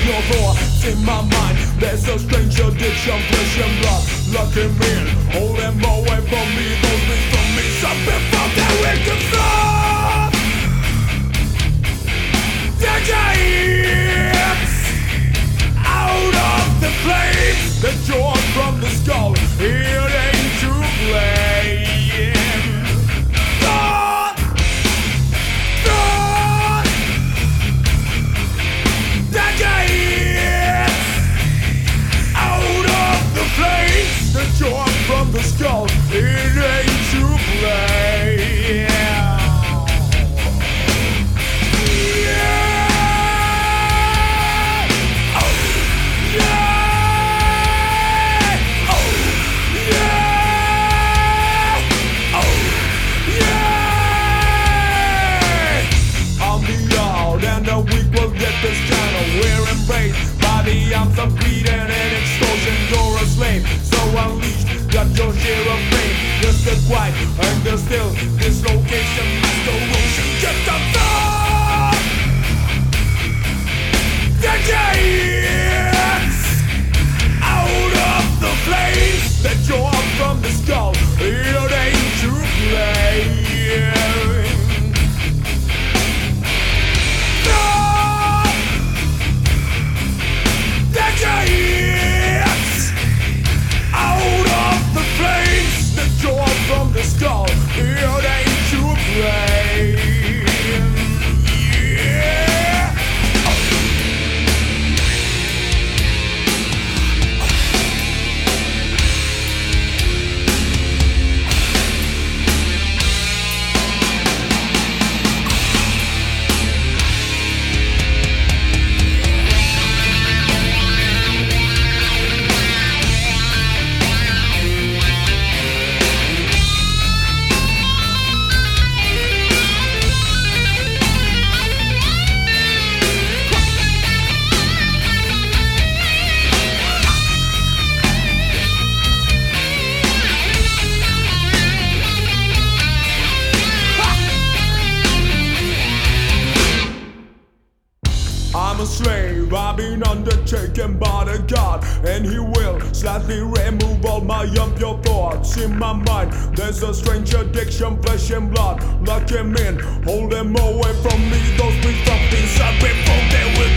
your thoughts in my mind. There's a strange addiction, flesh and blood. Lock him in, hold him away from me. Those things from me, something from their wicked thoughts. Decades out of the flames that draw from the skull. It ain't to blame. Drawn from the skull, it ain't to blame. Yeah. Oh, yeah. Oh, yeah. Oh, yeah. I'm the old and the weak will get this channel. We're embraced by the arms of greed and an explosion. You're a slave, so unleashed. Got your share of pain, just the quiet and the still dislocation, restoration, just a thought. Decades out of the flames that draw from the skull. It ain't to blame. Decades out of the flames that draw from the skull. It ain't to blame. Yeah. I'm a slave, I've been undertaken by the God, and He will slightly remove all my impure thoughts in my mind. There's a strange addiction, flesh and blood. Lock him in, hold him away from me. Those weak things I've been from, they will